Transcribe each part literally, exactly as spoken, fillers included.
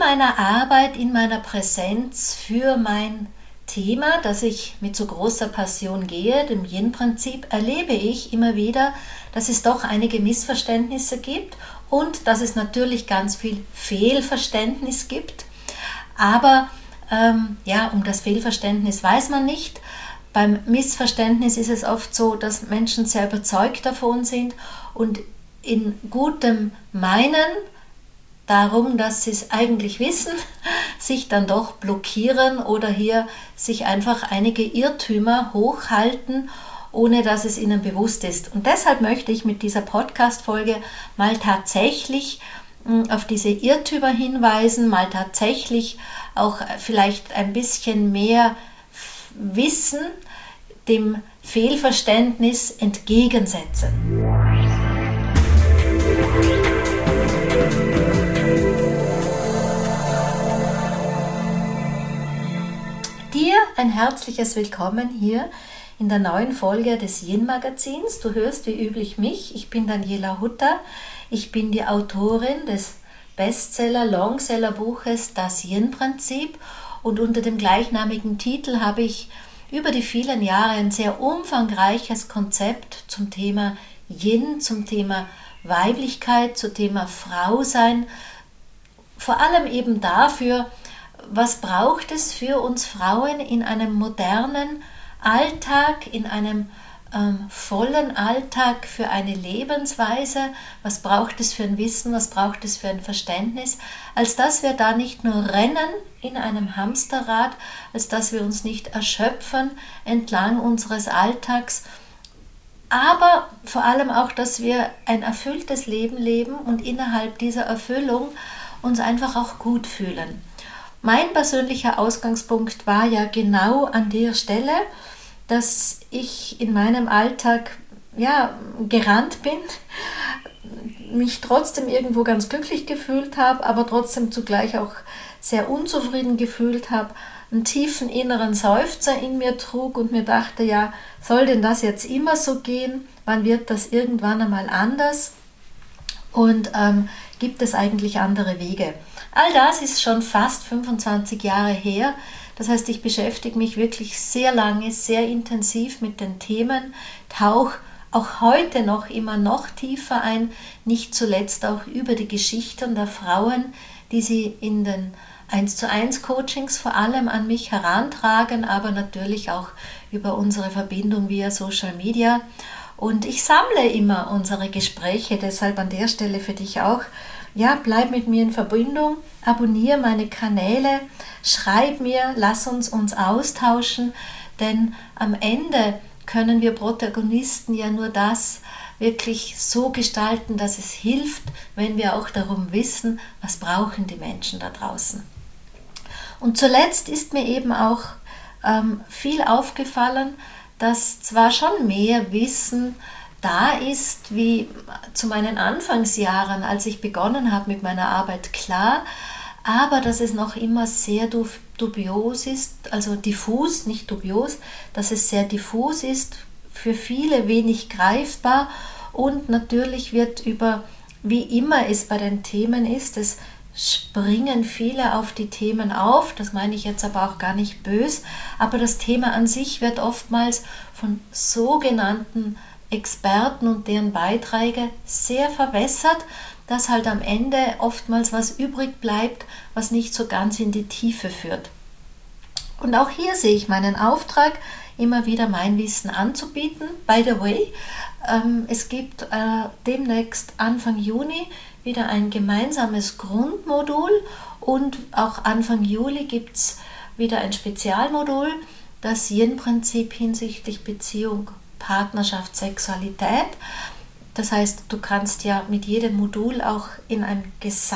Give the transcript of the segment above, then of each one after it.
meiner Arbeit, in meiner Präsenz für mein Thema, das ich mit so großer Passion gehe, dem Yin-Prinzip, erlebe ich immer wieder, dass es doch einige Missverständnisse gibt und dass es natürlich ganz viel Fehlverständnis gibt. Aber ähm, ja, um das Fehlverständnis weiß man nicht. Beim Missverständnis ist es oft so, dass Menschen sehr überzeugt davon sind und in gutem Meinen darum, dass sie es eigentlich wissen, sich dann doch blockieren oder hier sich einfach einige Irrtümer hochhalten, ohne dass es ihnen bewusst ist. Und deshalb möchte ich mit dieser Podcast-Folge mal tatsächlich auf diese Irrtümer hinweisen, mal tatsächlich auch vielleicht ein bisschen mehr Wissen dem Fehlverständnis entgegensetzen. Dir ein herzliches Willkommen hier in der neuen Folge des Yin-Magazins. Du hörst wie üblich mich, ich bin Daniela Hutter, ich bin die Autorin des Bestseller-Longseller-Buches Das Yin-Prinzip und unter dem gleichnamigen Titel habe ich über die vielen Jahre ein sehr umfangreiches Konzept zum Thema Yin, zum Thema Weiblichkeit, zum Thema Frausein, vor allem eben dafür, was braucht es für uns Frauen in einem modernen Alltag, in einem ähm, vollen Alltag, für eine Lebensweise, was braucht es für ein Wissen, was braucht es für ein Verständnis, als dass wir da nicht nur rennen in einem Hamsterrad, als dass wir uns nicht erschöpfen entlang unseres Alltags, aber vor allem auch, dass wir ein erfülltes Leben leben und innerhalb dieser Erfüllung uns einfach auch gut fühlen. Mein persönlicher Ausgangspunkt war ja genau an der Stelle, dass ich in meinem Alltag ja, gerannt bin, mich trotzdem irgendwo ganz glücklich gefühlt habe, aber trotzdem zugleich auch sehr unzufrieden gefühlt habe, einen tiefen inneren Seufzer in mir trug und mir dachte, ja, soll denn das jetzt immer so gehen? Wann wird das irgendwann einmal anders? Und ähm, gibt es eigentlich andere Wege? All das ist schon fast fünfundzwanzig Jahre her. Das heißt, ich beschäftige mich wirklich sehr lange, sehr intensiv mit den Themen, tauche auch heute noch immer noch tiefer ein, nicht zuletzt auch über die Geschichten der Frauen, die sie in den eins zu eins Coachings vor allem an mich herantragen, aber natürlich auch über unsere Verbindung via Social Media. Und ich sammle immer unsere Gespräche, deshalb an der Stelle für dich auch. Ja, bleib mit mir in Verbindung, abonniere meine Kanäle, schreib mir, lass uns uns austauschen, denn am Ende können wir Protagonisten ja nur das wirklich so gestalten, dass es hilft, wenn wir auch darum wissen, was brauchen die Menschen da draußen. Und zuletzt ist mir eben auch ähm, viel aufgefallen, dass zwar schon mehr Wissen da ist, wie zu meinen Anfangsjahren, als ich begonnen habe mit meiner Arbeit, klar, aber dass es noch immer sehr dubios ist, also diffus, nicht dubios, dass es sehr diffus ist, für viele wenig greifbar und natürlich wird über, wie immer es bei den Themen ist, es springen viele auf die Themen auf, das meine ich jetzt aber auch gar nicht böse, aber das Thema an sich wird oftmals von sogenannten Experten und deren Beiträge sehr verwässert, dass halt am Ende oftmals was übrig bleibt, was nicht so ganz in die Tiefe führt. Und auch hier sehe ich meinen Auftrag, immer wieder mein Wissen anzubieten. By the way, ähm, es gibt äh, demnächst Anfang Juni wieder ein gemeinsames Grundmodul und auch Anfang Juli gibt es wieder ein Spezialmodul, das Yin-Prinzip hinsichtlich Beziehung, Partnerschaft, Sexualität. Das heißt, du kannst ja mit jedem Modul auch in ein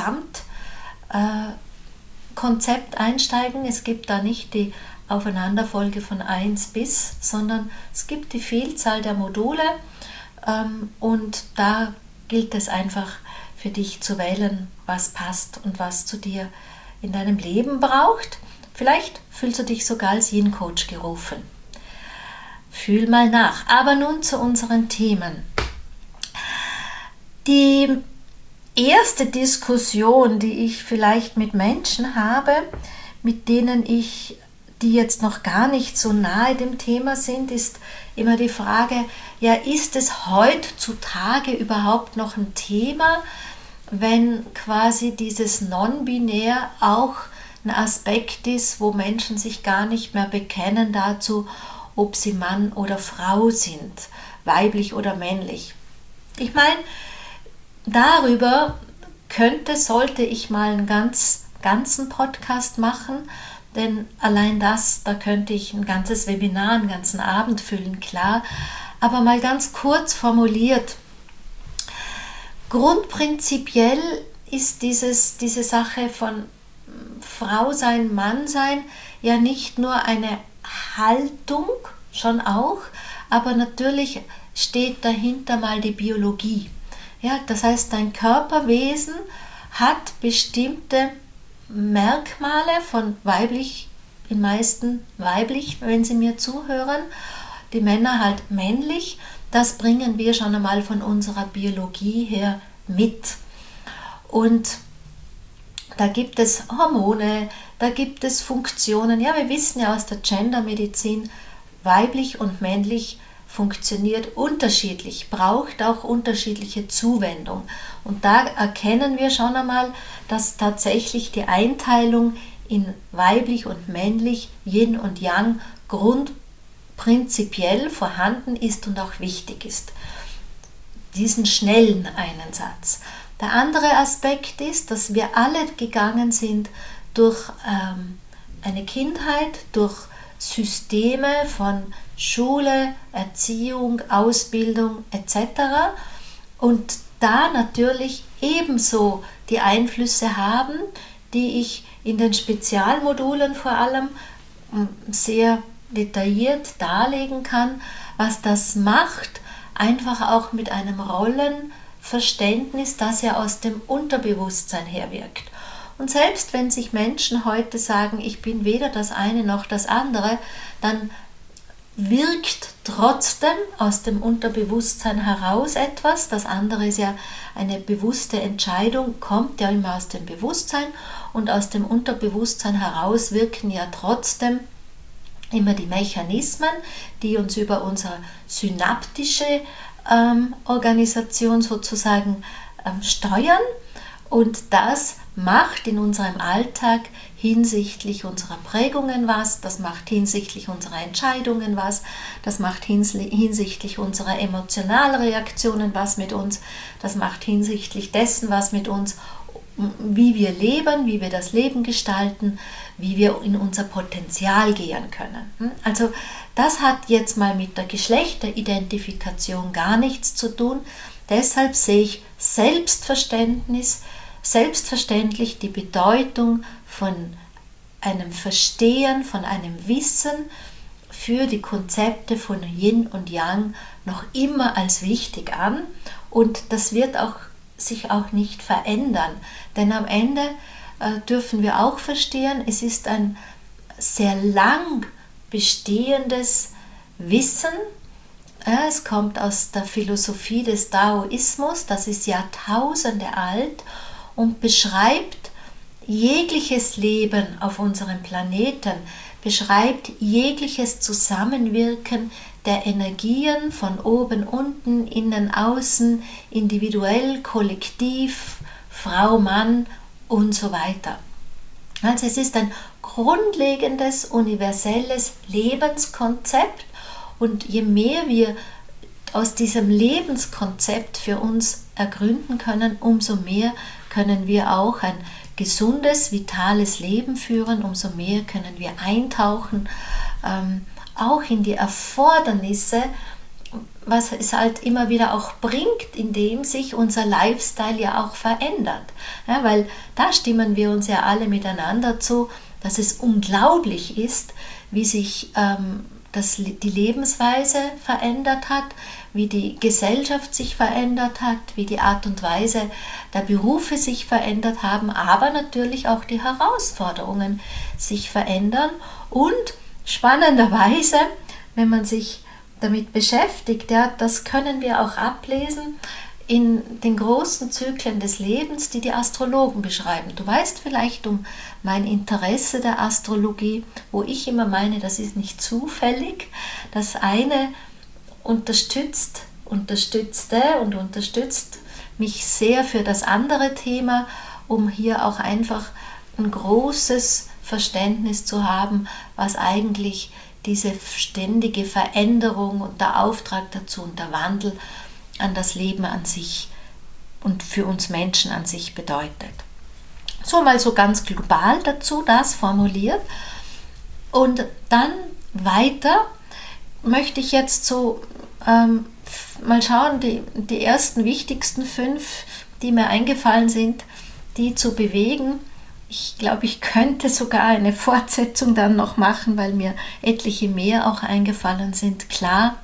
Gesamtkonzept äh, einsteigen. Es gibt da nicht die Aufeinanderfolge von eins bis, sondern es gibt die Vielzahl der Module ähm, und da gilt es einfach für dich zu wählen, was passt und was zu dir in deinem Leben braucht. Vielleicht fühlst du dich sogar als Yin-Coach gerufen. Fühl mal nach. Aber nun zu unseren Themen. Die erste Diskussion, die ich vielleicht mit Menschen habe, mit denen ich, die jetzt noch gar nicht so nahe dem Thema sind, ist immer die Frage, ja, ist es heutzutage überhaupt noch ein Thema, wenn quasi dieses Non-Binär auch ein Aspekt ist, wo Menschen sich gar nicht mehr bekennen dazu, ob sie Mann oder Frau sind, weiblich oder männlich. Ich meine, darüber könnte, sollte ich mal einen ganz, ganzen Podcast machen, denn allein das, da könnte ich ein ganzes Webinar, einen ganzen Abend füllen, klar. Aber mal ganz kurz formuliert, grundprinzipiell ist dieses, diese Sache von Frau sein, Mann sein ja nicht nur eine Haltung, schon auch, aber natürlich steht dahinter mal die Biologie. Ja, das heißt, dein Körperwesen hat bestimmte Merkmale von weiblich, die meisten weiblich, wenn sie mir zuhören, die Männer halt männlich. Das bringen wir schon einmal von unserer Biologie her mit. Und da gibt es Hormone, da gibt es Funktionen. Ja, wir wissen ja aus der Gendermedizin, weiblich und männlich funktioniert unterschiedlich, braucht auch unterschiedliche Zuwendung. Und da erkennen wir schon einmal, dass tatsächlich die Einteilung in weiblich und männlich, Yin und Yang, grundprinzipiell vorhanden ist und auch wichtig ist. Diesen schnellen einen Satz. Der andere Aspekt ist, dass wir alle gegangen sind durch ähm, eine Kindheit, durch Systeme von Schule, Erziehung, Ausbildung et cetera. Und da natürlich ebenso die Einflüsse haben, die ich in den Spezialmodulen vor allem sehr detailliert darlegen kann, was das macht, einfach auch mit einem Rollenverständnis, das ja aus dem Unterbewusstsein herwirkt. Und selbst wenn sich Menschen heute sagen, ich bin weder das eine noch das andere, dann wirkt trotzdem aus dem Unterbewusstsein heraus etwas. Das andere ist ja eine bewusste Entscheidung, kommt ja immer aus dem Bewusstsein, und aus dem Unterbewusstsein heraus wirken ja trotzdem immer die Mechanismen, die uns über unsere synaptische ähm, Organisation sozusagen ähm, steuern, und das macht in unserem Alltag hinsichtlich unserer Prägungen was, das macht hinsichtlich unserer Entscheidungen was, das macht hinsichtlich unserer emotionalen Reaktionen was mit uns, das macht hinsichtlich dessen was mit uns, wie wir leben, wie wir das Leben gestalten, wie wir in unser Potenzial gehen können. Also das hat jetzt mal mit der Geschlechteridentifikation gar nichts zu tun. Deshalb sehe ich Selbstverständnis, selbstverständlich die Bedeutung von einem Verstehen, von einem Wissen für die Konzepte von Yin und Yang noch immer als wichtig an, und das wird auch sich auch nicht verändern, denn am Ende äh, dürfen wir auch verstehen, es ist ein sehr lang bestehendes Wissen. Ja, es kommt aus der Philosophie des Daoismus, das ist Jahrtausende alt und beschreibt jegliches Leben auf unserem Planeten, beschreibt jegliches Zusammenwirken der Energien von oben, unten, innen, außen, individuell, kollektiv, Frau, Mann und so weiter. Also es ist ein grundlegendes, universelles Lebenskonzept, und je mehr wir aus diesem Lebenskonzept für uns ergründen können, umso mehr können wir auch ein gesundes, vitales Leben führen, umso mehr können wir eintauchen, ähm, auch in die Erfordernisse, was es halt immer wieder auch bringt, indem sich unser Lifestyle ja auch verändert. Ja, weil da stimmen wir uns ja alle miteinander zu, dass es unglaublich ist, wie sich ähm, das, die Lebensweise verändert hat, wie die Gesellschaft sich verändert hat, wie die Art und Weise der Berufe sich verändert haben, aber natürlich auch die Herausforderungen sich verändern. Und spannenderweise, wenn man sich damit beschäftigt, ja, das können wir auch ablesen, in den großen Zyklen des Lebens, die die Astrologen beschreiben. Du weißt vielleicht um mein Interesse der Astrologie, wo ich immer meine, das ist nicht zufällig. Das eine unterstützt, unterstützte und unterstützt mich sehr für das andere Thema, um hier auch einfach ein großes Verständnis zu haben, was eigentlich diese ständige Veränderung und der Auftrag dazu und der Wandel an das Leben an sich und für uns Menschen an sich bedeutet. So mal so ganz global dazu das formuliert. Und dann weiter möchte ich jetzt so ähm, mal schauen, die, die ersten wichtigsten fünf, die mir eingefallen sind, die zu bewegen. Ich glaube, ich könnte sogar eine Fortsetzung dann noch machen, weil mir etliche mehr auch eingefallen sind, klar.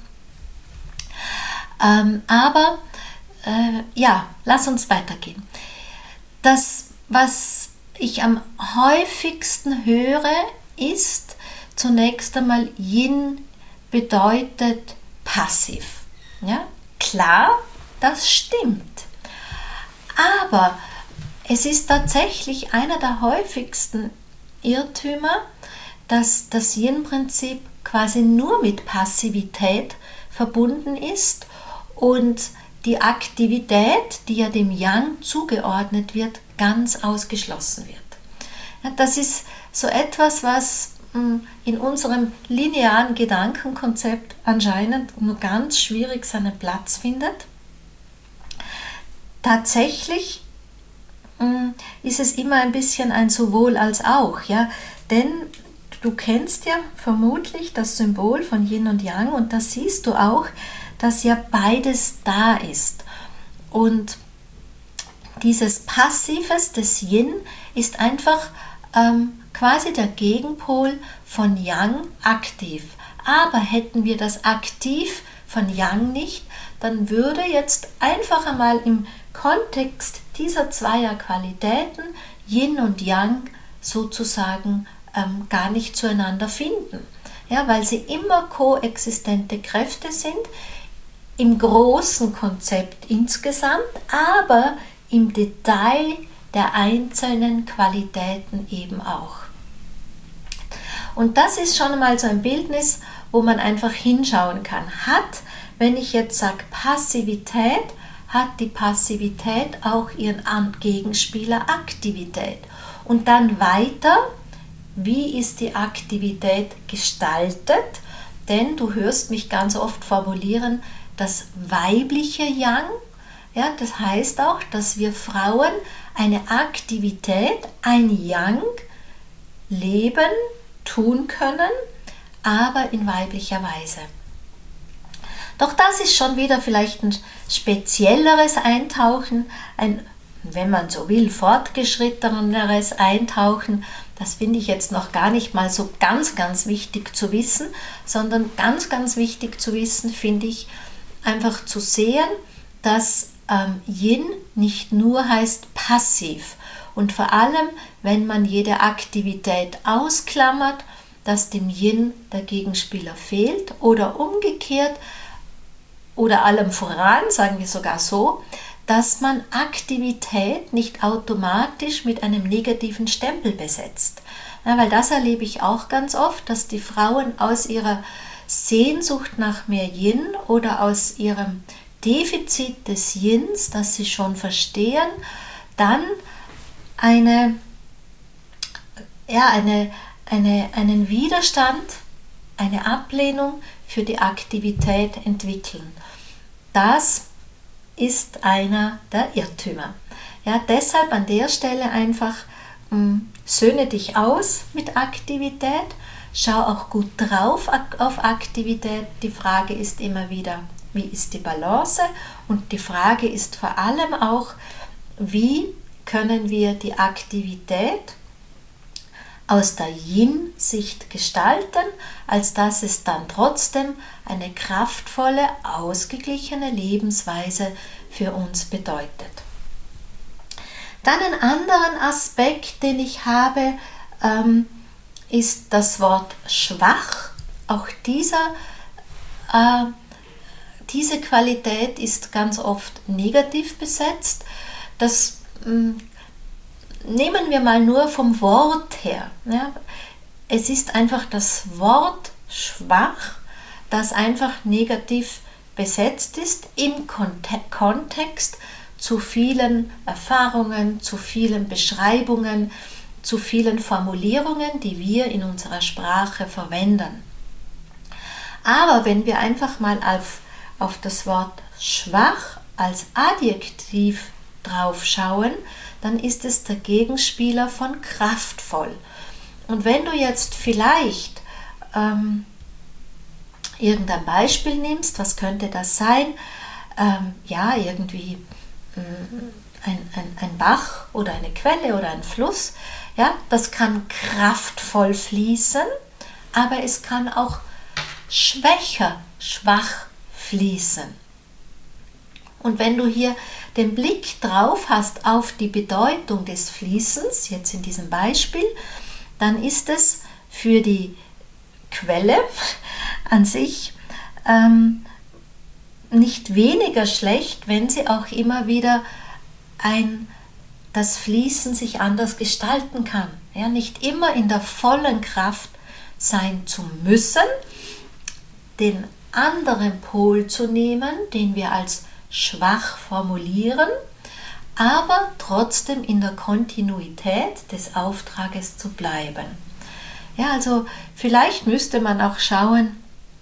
Ähm, aber äh, ja, lass uns weitergehen. Das, was ich am häufigsten höre, ist zunächst einmal, Yin bedeutet passiv. Ja, klar, das stimmt. Aber es ist tatsächlich einer der häufigsten Irrtümer, dass das Yin-Prinzip quasi nur mit Passivität verbunden ist und die Aktivität, die ja dem Yang zugeordnet wird, ganz ausgeschlossen wird. Ja, das ist so etwas, was in unserem linearen Gedankenkonzept anscheinend nur ganz schwierig seinen Platz findet. Tatsächlich ist es immer ein bisschen ein sowohl als auch, ja, denn du kennst ja vermutlich das Symbol von Yin und Yang und da siehst du auch, dass ja beides da ist. Und dieses Passives des Yin ist einfach ähm, quasi der Gegenpol von Yang aktiv. Aber hätten wir das Aktiv von Yang nicht, dann würde jetzt einfach einmal im Kontext dieser zweier Qualitäten Yin und Yang sozusagen ähm, gar nicht zueinander finden. Ja, weil sie immer koexistente Kräfte sind, im großen Konzept insgesamt, aber im Detail der einzelnen Qualitäten eben auch. Und das ist schon mal so ein Bildnis, wo man einfach hinschauen kann. Hat, wenn ich jetzt sage Passivität, hat die Passivität auch ihren Gegenspieler Aktivität. Und dann weiter, wie ist die Aktivität gestaltet? Denn du hörst mich ganz oft formulieren, das weibliche Yang, ja, das heißt auch, dass wir Frauen eine Aktivität, ein Yang leben, tun können, aber in weiblicher Weise. Doch das ist schon wieder vielleicht ein spezielleres Eintauchen, ein, wenn man so will, fortgeschritteneres Eintauchen. Das finde ich jetzt noch gar nicht mal so ganz, ganz wichtig zu wissen, sondern ganz, ganz wichtig zu wissen, finde ich, einfach zu sehen, dass ähm, Yin nicht nur heißt passiv und vor allem, wenn man jede Aktivität ausklammert, dass dem Yin der Gegenspieler fehlt oder umgekehrt oder allem voran, sagen wir sogar so, dass man Aktivität nicht automatisch mit einem negativen Stempel besetzt. Ja, weil das erlebe ich auch ganz oft, dass die Frauen aus ihrer Sehnsucht nach mehr Yin oder aus ihrem Defizit des Yins, das sie schon verstehen, dann eine, ja, eine, eine, einen Widerstand, eine Ablehnung für die Aktivität entwickeln. Das ist einer der Irrtümer. Ja, deshalb an der Stelle einfach mh, söhne dich aus mit Aktivität, schau auch gut drauf auf Aktivität. Die Frage ist immer wieder, wie ist die Balance? Und die Frage ist vor allem auch, wie können wir die Aktivität aus der Yin-Sicht gestalten, als dass es dann trotzdem eine kraftvolle, ausgeglichene Lebensweise für uns bedeutet. Dann einen anderen Aspekt, den ich habe, ähm, ist das Wort schwach. Auch dieser, äh, diese Qualität ist ganz oft negativ besetzt. Das mh, nehmen wir mal nur vom Wort her. Ja. Es ist einfach das Wort schwach, das einfach negativ besetzt ist im Kontext zu vielen Erfahrungen, zu vielen Beschreibungen, zu vielen Formulierungen, die wir in unserer Sprache verwenden. Aber wenn wir einfach mal auf, auf das Wort schwach als Adjektiv drauf schauen, dann ist es der Gegenspieler von kraftvoll. Und wenn du jetzt vielleicht ähm, irgendein Beispiel nimmst, was könnte das sein? Ähm, ja, irgendwie Ein, ein, ein Bach oder eine Quelle oder ein Fluss, ja, das kann kraftvoll fließen, aber es kann auch schwächer, schwach fließen. Und wenn du hier den Blick drauf hast auf die Bedeutung des Fließens, jetzt in diesem Beispiel, dann ist es für die Quelle an sich ähm, nicht weniger schlecht, wenn sie auch immer wieder ein, das Fließen sich anders gestalten kann. Ja, nicht immer in der vollen Kraft sein zu müssen, den anderen Pol zu nehmen, den wir als schwach formulieren, aber trotzdem in der Kontinuität des Auftrages zu bleiben. Ja, also vielleicht müsste man auch schauen,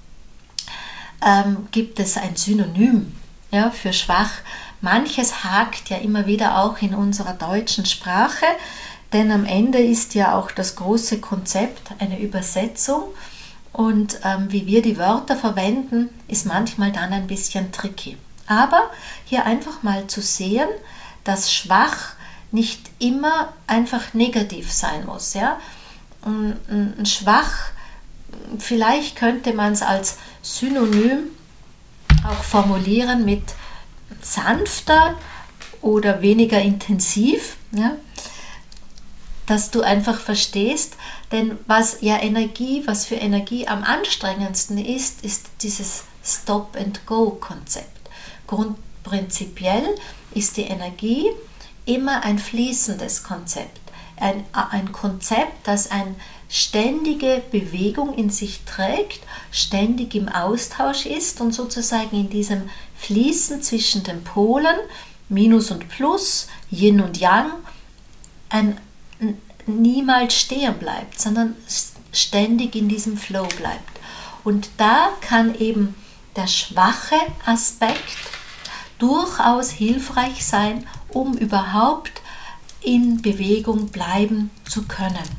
Ähm, gibt es ein Synonym, ja, für schwach. Manches hakt ja immer wieder auch in unserer deutschen Sprache, denn am Ende ist ja auch das große Konzept eine Übersetzung und ähm, wie wir die Wörter verwenden, ist manchmal dann ein bisschen tricky. Aber hier einfach mal zu sehen, dass schwach nicht immer einfach negativ sein muss. Ja? Ein, ein schwach, vielleicht könnte man es als Synonym auch formulieren mit sanfter oder weniger intensiv, ja, dass du einfach verstehst, denn was ja Energie, was für Energie am anstrengendsten ist, ist dieses Stop-and-Go-Konzept. Grundprinzipiell ist die Energie immer ein fließendes Konzept, ein, ein Konzept, das ein ständige Bewegung in sich trägt, ständig im Austausch ist und sozusagen in diesem Fließen zwischen den Polen, Minus und Plus, Yin und Yang, ein, niemals stehen bleibt, sondern ständig in diesem Flow bleibt. Und da kann eben der schwache Aspekt durchaus hilfreich sein, um überhaupt in Bewegung bleiben zu können.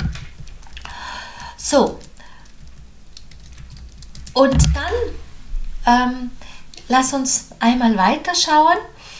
So, und dann ähm, lass uns einmal weiterschauen.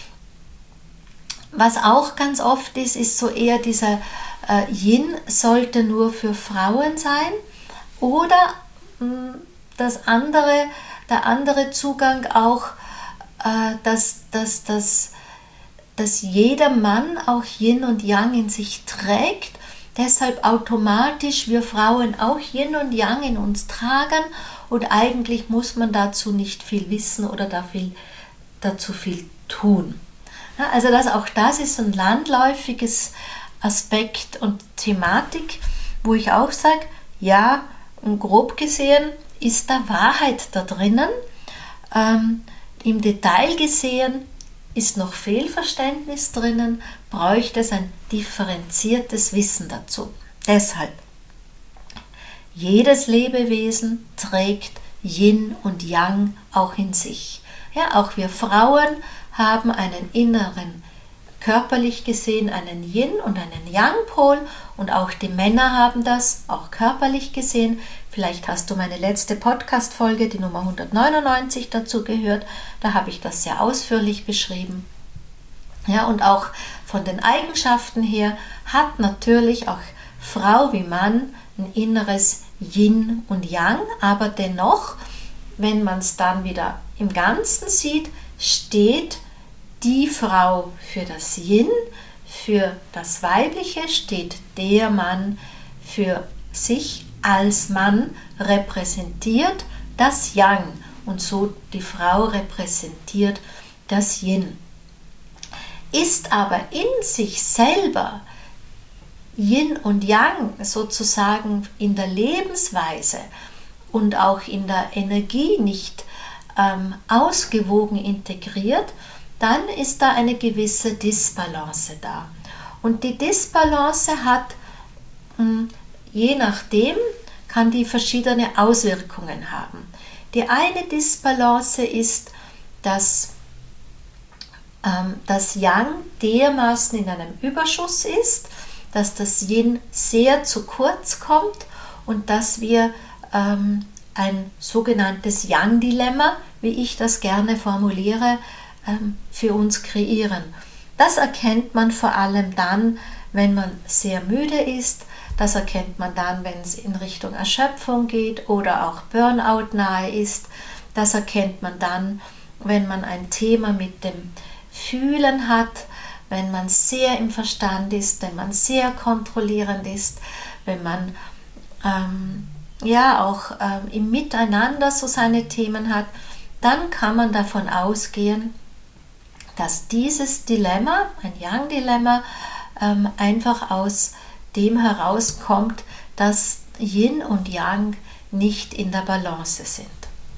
Was auch ganz oft ist, ist so eher dieser äh, Yin sollte nur für Frauen sein oder mh, das andere, der andere Zugang auch, äh, dass, dass, dass, dass jeder Mann auch Yin und Yang in sich trägt, deshalb automatisch wir Frauen auch Yin und Yang in uns tragen und eigentlich muss man dazu nicht viel wissen oder da viel, dazu viel tun. Ja, also das, auch das ist ein landläufiges Aspekt und Thematik, wo ich auch sage, ja, grob gesehen ist da Wahrheit da drinnen. Ähm, im Detail gesehen ist noch Fehlverständnis drinnen, bräuchte es ein differenziertes Wissen dazu. Deshalb, jedes Lebewesen trägt Yin und Yang auch in sich. Ja, auch wir Frauen haben einen inneren, körperlich gesehen einen Yin und einen Yang-Pol und auch die Männer haben das, auch körperlich gesehen. Vielleicht hast du meine letzte Podcast-Folge, die Nummer hundertneunundneunzig, dazu gehört. Da habe ich das sehr ausführlich beschrieben. Ja, und auch von den Eigenschaften her hat natürlich auch Frau wie Mann ein inneres Yin und Yang, aber dennoch, wenn man es dann wieder im Ganzen sieht, steht die Frau für das Yin, für das Weibliche, steht der Mann für sich als Mann repräsentiert, das Yang. und so die Frau repräsentiert das Yin. Ist aber in sich selber Yin und Yang sozusagen in der Lebensweise und auch in der Energie nicht ähm, ausgewogen integriert, dann ist da eine gewisse Disbalance da. Und die Disbalance hat, mh, je nachdem, kann die verschiedene Auswirkungen haben. Die eine Disbalance ist, dass ähm, das Yang dermaßen in einem Überschuss ist, dass das Yin sehr zu kurz kommt und dass wir ähm, ein sogenanntes Yang-Dilemma, wie ich das gerne formuliere, ähm, für uns kreieren. Das erkennt man vor allem dann, wenn man sehr müde ist. Das erkennt man dann, wenn es in Richtung Erschöpfung geht oder auch Burnout nahe ist. Das erkennt man dann, wenn man ein Thema mit dem Fühlen hat, wenn man sehr im Verstand ist, wenn man sehr kontrollierend ist, wenn man ähm, ja auch ähm, im Miteinander so seine Themen hat, dann kann man davon ausgehen, dass dieses Dilemma, ein Yang-Dilemma, ähm, einfach aus dem herauskommt, dass Yin und Yang nicht in der Balance sind.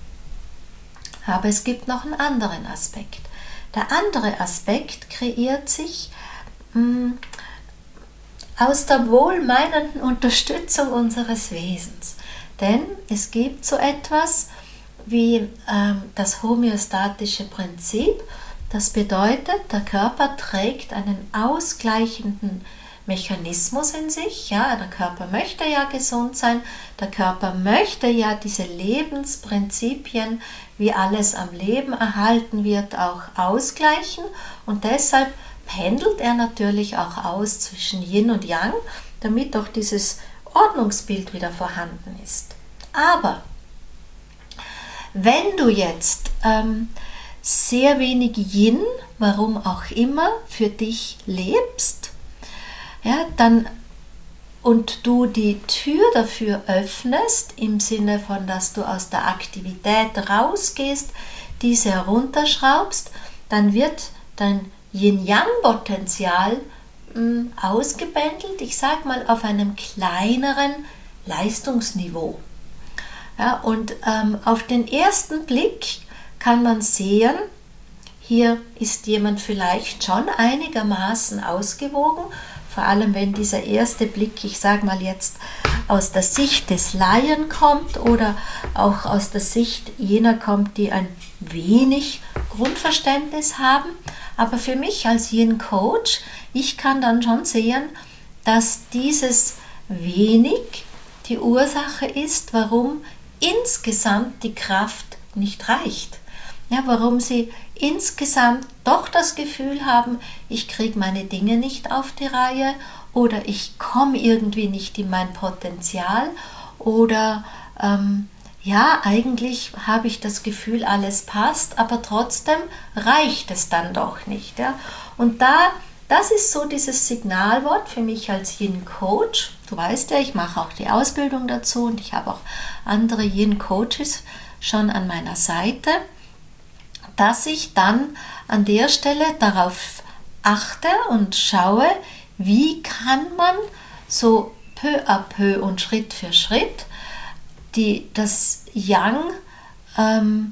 Aber es gibt noch einen anderen Aspekt. Der andere Aspekt kreiert sich mh, aus der wohlmeinenden Unterstützung unseres Wesens. Denn es gibt so etwas wie ähm, das homöostatische Prinzip. Das bedeutet, der Körper trägt einen ausgleichenden Mechanismus in sich. Ja, der Körper möchte ja gesund sein, der Körper möchte ja diese Lebensprinzipien, wie alles am Leben erhalten wird, auch ausgleichen, und deshalb pendelt er natürlich auch aus zwischen Yin und Yang, damit auch dieses Ordnungsbild wieder vorhanden ist. Aber wenn du jetzt ähm, sehr wenig Yin, warum auch immer, für dich lebst, ja, dann und du die Tür dafür öffnest, im Sinne von, dass du aus der Aktivität rausgehst, diese herunterschraubst, dann wird dein Yin-Yang-Potenzial mh, ausgebändelt, ich sage mal auf einem kleineren Leistungsniveau. Ja, und ähm, auf den ersten Blick kann man sehen, hier ist jemand vielleicht schon einigermaßen ausgewogen, vor allem wenn dieser erste Blick, ich sage mal jetzt, aus der Sicht des Laien kommt oder auch aus der Sicht jener kommt, die ein wenig Grundverständnis haben. Aber für mich als Yin-Coach, ich kann dann schon sehen, dass dieses wenig die Ursache ist, warum insgesamt die Kraft nicht reicht. Ja, warum sie insgesamt doch das Gefühl haben, ich kriege meine Dinge nicht auf die Reihe oder ich komme irgendwie nicht in mein Potenzial oder ähm, ja, eigentlich habe ich das Gefühl, alles passt, aber trotzdem reicht es dann doch nicht. Ja? Und da, das ist so dieses Signalwort für mich als Yin-Coach. Du weißt ja, ich mache auch die Ausbildung dazu und ich habe auch andere Yin-Coaches schon an meiner Seite, dass ich dann an der Stelle darauf achte und schaue, wie kann man so peu à peu und Schritt für Schritt die, das Yang, ähm,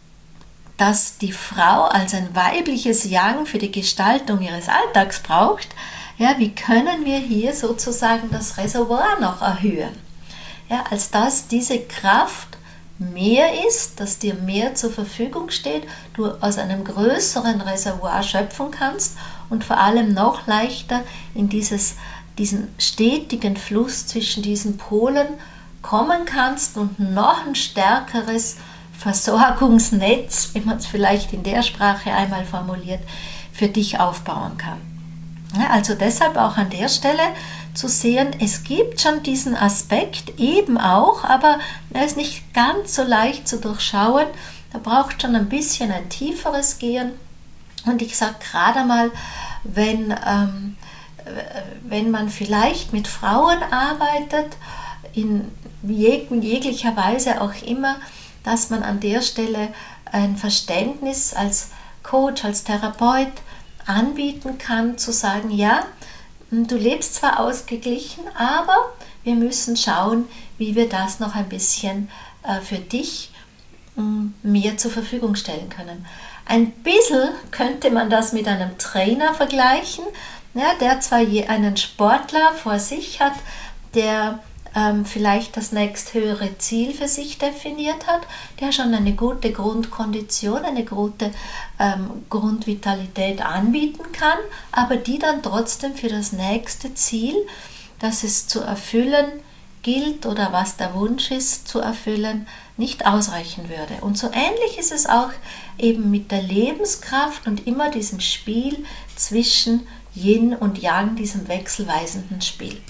das die Frau als ein weibliches Yang für die Gestaltung ihres Alltags braucht, ja, wie können wir hier sozusagen das Reservoir noch erhöhen? Ja, als dass diese Kraft mehr ist, dass dir mehr zur Verfügung steht, du aus einem größeren Reservoir schöpfen kannst und vor allem noch leichter in dieses, diesen stetigen Fluss zwischen diesen Polen kommen kannst und noch ein stärkeres Versorgungsnetz, wie man es vielleicht in der Sprache einmal formuliert, für dich aufbauen kann. Ja, also deshalb auch an der Stelle zu sehen, es gibt schon diesen Aspekt eben auch, aber er ist nicht ganz so leicht zu durchschauen. Da braucht schon ein bisschen ein tieferes Gehen. Und ich sage gerade mal, wenn, ähm, wenn man vielleicht mit Frauen arbeitet, in jeg- jeglicher Weise auch immer, dass man an der Stelle ein Verständnis als Coach, als Therapeut anbieten kann, zu sagen, ja, du lebst zwar ausgeglichen, aber wir müssen schauen, wie wir das noch ein bisschen äh, für dich mehr zur Verfügung stellen können. Ein bisschen könnte man das mit einem Trainer vergleichen, ja, der zwar je einen Sportler vor sich hat, der ähm, vielleicht das nächsthöhere Ziel für sich definiert hat, der schon eine gute Grundkondition, eine gute ähm, Grundvitalität anbieten kann, aber die dann trotzdem für das nächste Ziel, das es zu erfüllen gilt oder was der Wunsch ist zu erfüllen, nicht ausreichen würde. Und so ähnlich ist es auch eben mit der Lebenskraft und immer diesem Spiel zwischen Yin und Yang, diesem wechselweisenden Spiel.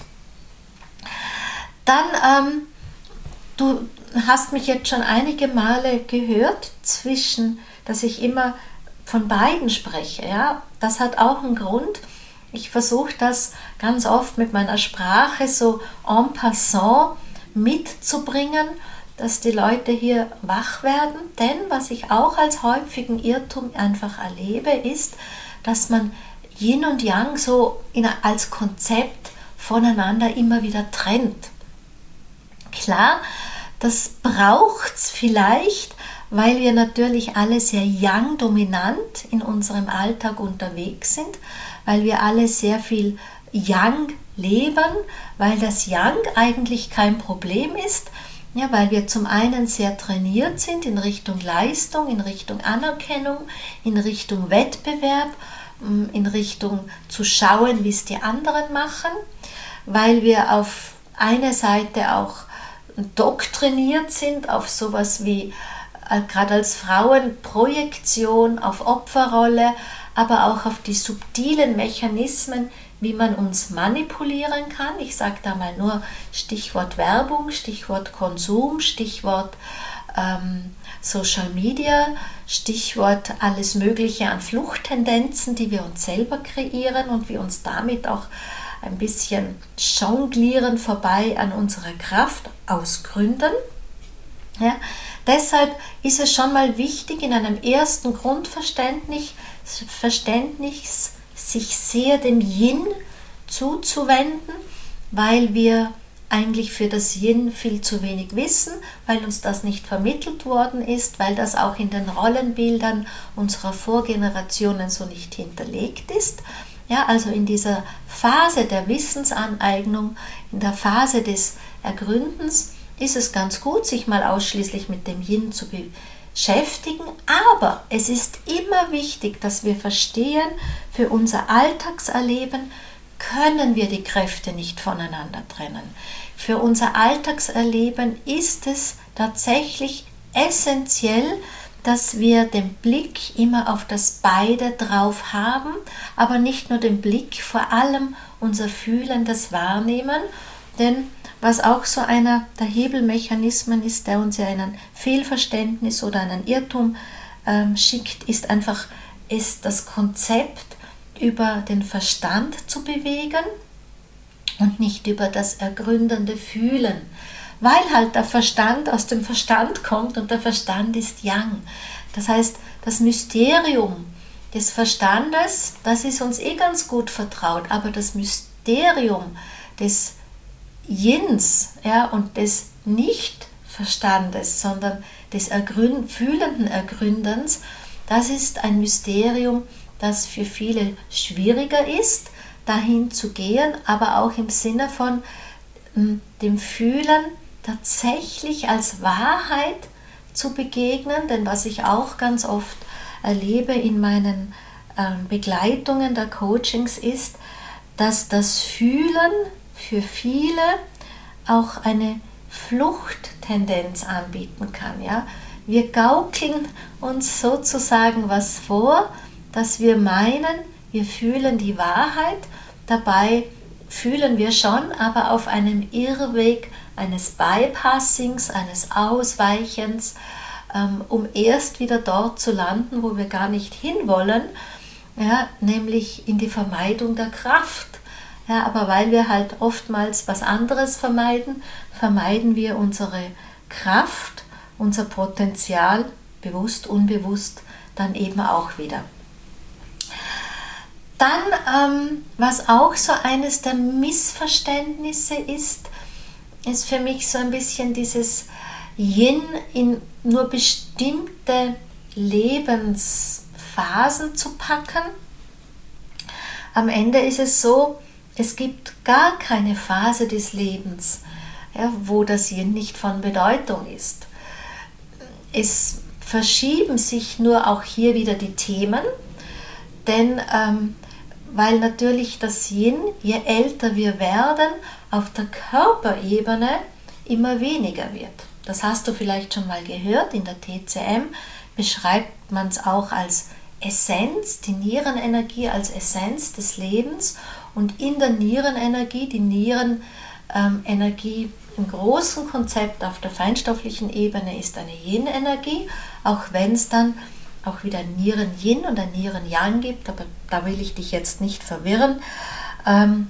Dann, ähm, du hast mich jetzt schon einige Male gehört, zwischen, dass ich immer von beiden spreche. Ja? Das hat auch einen Grund. Ich versuche das ganz oft mit meiner Sprache so en passant mitzubringen, dass die Leute hier wach werden. Denn was ich auch als häufigen Irrtum einfach erlebe, ist, dass man Yin und Yang so in, als Konzept voneinander immer wieder trennt. Klar, das braucht es vielleicht, weil wir natürlich alle sehr Yang-dominant in unserem Alltag unterwegs sind, weil wir alle sehr viel Yang leben, weil das Yang eigentlich kein Problem ist, ja, weil wir zum einen sehr trainiert sind in Richtung Leistung, in Richtung Anerkennung, in Richtung Wettbewerb, in Richtung zu schauen, wie es die anderen machen, weil wir auf einer Seite auch doktriniert sind auf sowas wie, äh, gerade als Frauen, Projektion auf Opferrolle, aber auch auf die subtilen Mechanismen, wie man uns manipulieren kann. Ich sage da mal nur Stichwort Werbung, Stichwort Konsum, Stichwort ähm, Social Media, Stichwort alles Mögliche an Fluchttendenzen, die wir uns selber kreieren und wir uns damit auch ein bisschen jonglieren vorbei an unserer Kraft ausgründen. Ja, deshalb ist es schon mal wichtig, in einem ersten Grundverständnis Verständnis, sich sehr dem Yin zuzuwenden, weil wir eigentlich für das Yin viel zu wenig wissen, weil uns das nicht vermittelt worden ist, weil das auch in den Rollenbildern unserer Vorgenerationen so nicht hinterlegt ist. Ja, also in dieser Phase der Wissensaneignung, in der Phase des Ergründens, ist es ganz gut, sich mal ausschließlich mit dem Yin zu beschäftigen, aber es ist immer wichtig, dass wir verstehen, für unser Alltagserleben können wir die Kräfte nicht voneinander trennen. Für unser Alltagserleben ist es tatsächlich essentiell, dass wir den Blick immer auf das Beide drauf haben, aber nicht nur den Blick, vor allem unser Fühlen, das Wahrnehmen, denn was auch so einer der Hebelmechanismen ist, der uns ja in ein Fehlverständnis oder einen Irrtum ähm, schickt, ist einfach ist das Konzept, über den Verstand zu bewegen und nicht über das ergründende Fühlen, weil halt der Verstand aus dem Verstand kommt und der Verstand ist Yang. Das heißt, das Mysterium des Verstandes, das ist uns eh ganz gut vertraut, aber das Mysterium des Yins, ja, und des Nicht-Verstandes, sondern des Ergründ- fühlenden Ergründens, das ist ein Mysterium, das für viele schwieriger ist, dahin zu gehen, aber auch im Sinne von m, dem Fühlen tatsächlich als Wahrheit zu begegnen, denn was ich auch ganz oft erlebe in meinen äh, Begleitungen der Coachings ist, dass das Fühlen für viele auch eine Fluchttendenz anbieten kann. Ja? Wir gaukeln uns sozusagen was vor, dass wir meinen, wir fühlen die Wahrheit, dabei fühlen wir schon, aber auf einem Irrweg eines Bypassings, eines Ausweichens, ähm, um erst wieder dort zu landen, wo wir gar nicht hinwollen, ja, nämlich in die Vermeidung der Kraft. Ja, aber weil wir halt oftmals was anderes vermeiden, vermeiden wir unsere Kraft unser Potenzial, bewusst, unbewusst, dann eben auch wieder. Dann, ähm, was auch so eines der Missverständnisse ist, ist für mich so ein bisschen dieses Yin in nur bestimmte Lebensphasen zu packen. Am Ende ist es so, es gibt gar keine Phase des Lebens, ja, wo das Yin nicht von Bedeutung ist. Es verschieben sich nur auch hier wieder die Themen, denn ähm, weil natürlich das Yin, je älter wir werden, auf der Körperebene immer weniger wird. Das hast du vielleicht schon mal gehört, in der T C M beschreibt man es auch als Essenz, die Nierenenergie als Essenz des Lebens, und in der Nierenenergie, die Nierenenergie im großen Konzept auf der feinstofflichen Ebene ist eine Yin-Energie, auch wenn es dann auch wieder Nieren-Yin und ein Nieren-Yang gibt, aber da will ich dich jetzt nicht verwirren. Ähm,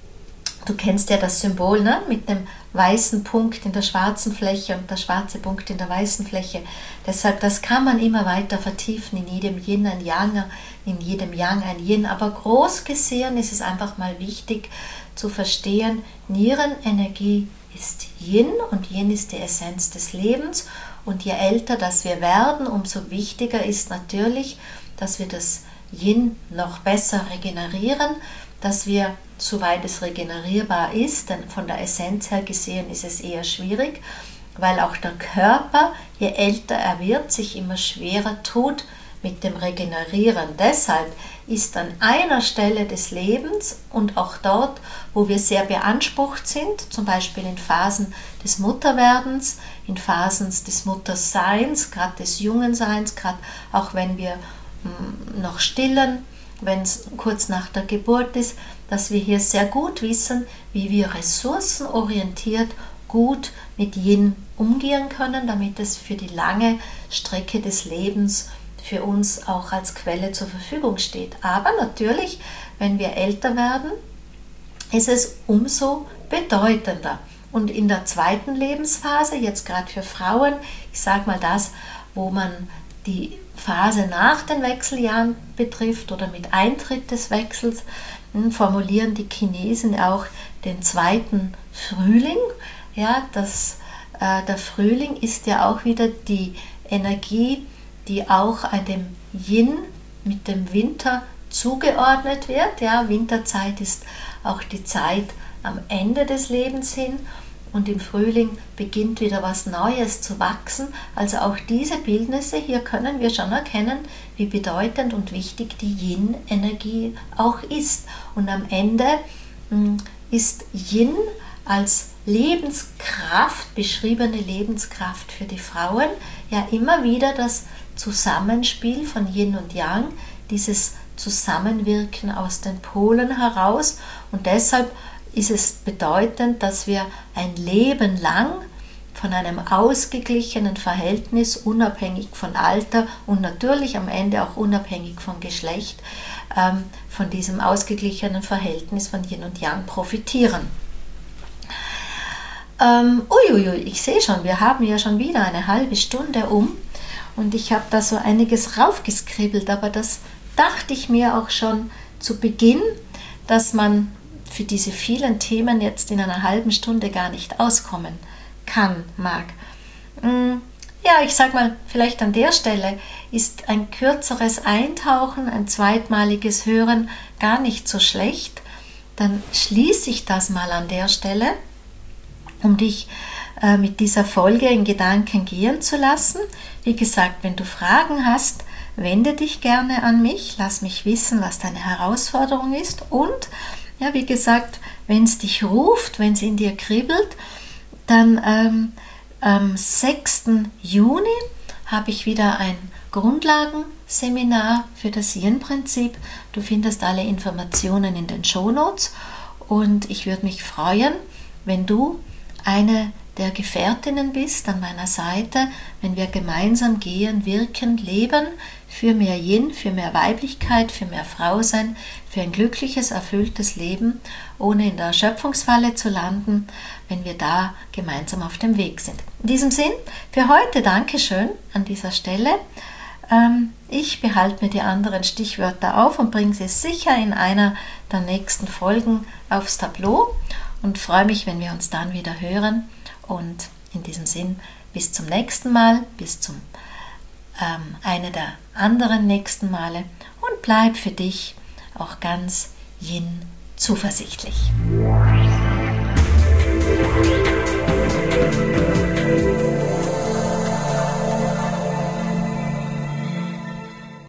du kennst ja das Symbol, ne? Mit dem weißen Punkt in der schwarzen Fläche und der schwarze Punkt in der weißen Fläche. Deshalb, das kann man immer weiter vertiefen, in jedem Yin ein Yang, in jedem Yang ein Yin. Aber groß gesehen ist es einfach mal wichtig zu verstehen, Nierenenergie ist Yin und Yin ist die Essenz des Lebens. Und je älter das wir werden, umso wichtiger ist natürlich, dass wir das Yin noch besser regenerieren, dass wir, soweit es regenerierbar ist, denn von der Essenz her gesehen ist es eher schwierig, weil auch der Körper, je älter er wird, sich immer schwerer tut mit dem Regenerieren. Deshalb ist an einer Stelle des Lebens und auch dort, wo wir sehr beansprucht sind, zum Beispiel in Phasen des Mutterwerdens, in Phasen des Mutterseins, gerade des Jungenseins, gerade auch wenn wir mh, noch stillen, wenn es kurz nach der Geburt ist, dass wir hier sehr gut wissen, wie wir ressourcenorientiert gut mit Yin umgehen können, damit es für die lange Strecke des Lebens für uns auch als Quelle zur Verfügung steht. Aber natürlich, wenn wir älter werden, ist es umso bedeutender. Und in der zweiten Lebensphase, jetzt gerade für Frauen, ich sage mal das, wo man die Phase nach den Wechseljahren betrifft oder mit Eintritt des Wechsels, formulieren die Chinesen auch den zweiten Frühling. Ja, das, äh, der Frühling ist ja auch wieder die Energie, die auch dem Yin mit dem Winter zugeordnet wird. Ja, Winterzeit ist auch die Zeit am Ende des Lebens hin und im Frühling beginnt wieder was Neues zu wachsen. Also auch diese Bildnisse, hier können wir schon erkennen, wie bedeutend und wichtig die Yin-Energie auch ist. Und am Ende mh, ist Yin als Lebenskraft, beschriebene Lebenskraft für die Frauen, ja immer wieder das Zusammenspiel von Yin und Yang, dieses Zusammenwirken aus den Polen heraus. Und deshalb ist es bedeutend, dass wir ein Leben lang von einem ausgeglichenen Verhältnis, unabhängig von Alter und natürlich am Ende auch unabhängig von Geschlecht, ähm, von diesem ausgeglichenen Verhältnis von Yin und Yang profitieren. Ähm, uiuiui, ich sehe schon, wir haben ja schon wieder eine halbe Stunde um und ich habe da so einiges raufgeskribbelt, aber das dachte ich mir auch schon zu Beginn, dass man für diese vielen Themen jetzt in einer halben Stunde gar nicht auskommen kann, mag. Ja, ich sag mal, vielleicht an der Stelle ist ein kürzeres Eintauchen, ein zweitmaliges Hören gar nicht so schlecht. Dann schließe ich das mal an der Stelle, um dich äh, mit dieser Folge in Gedanken gehen zu lassen. Wie gesagt, wenn du Fragen hast, wende dich gerne an mich, lass mich wissen, was deine Herausforderung ist und ja, wie gesagt, wenn es dich ruft, wenn es in dir kribbelt, dann ähm, am sechsten Juni habe ich wieder ein Grundlagenseminar für das Yin-Prinzip. Du findest alle Informationen in den Shownotes und ich würde mich freuen, wenn du eine der Gefährtinnen bist an meiner Seite, wenn wir gemeinsam gehen, wirken, leben für mehr Yin, für mehr Weiblichkeit, für mehr Frausein, für ein glückliches, erfülltes Leben, ohne in der Erschöpfungsfalle zu landen, wenn wir da gemeinsam auf dem Weg sind. In diesem Sinn, für heute Dankeschön an dieser Stelle. Ich behalte mir die anderen Stichwörter auf und bringe sie sicher in einer der nächsten Folgen aufs Tableau und freue mich, wenn wir uns dann wieder hören. Und in diesem Sinn, bis zum nächsten Mal, bis zum ähm, einer der anderen nächsten Male und bleib für dich auch ganz Yin zuversichtlich.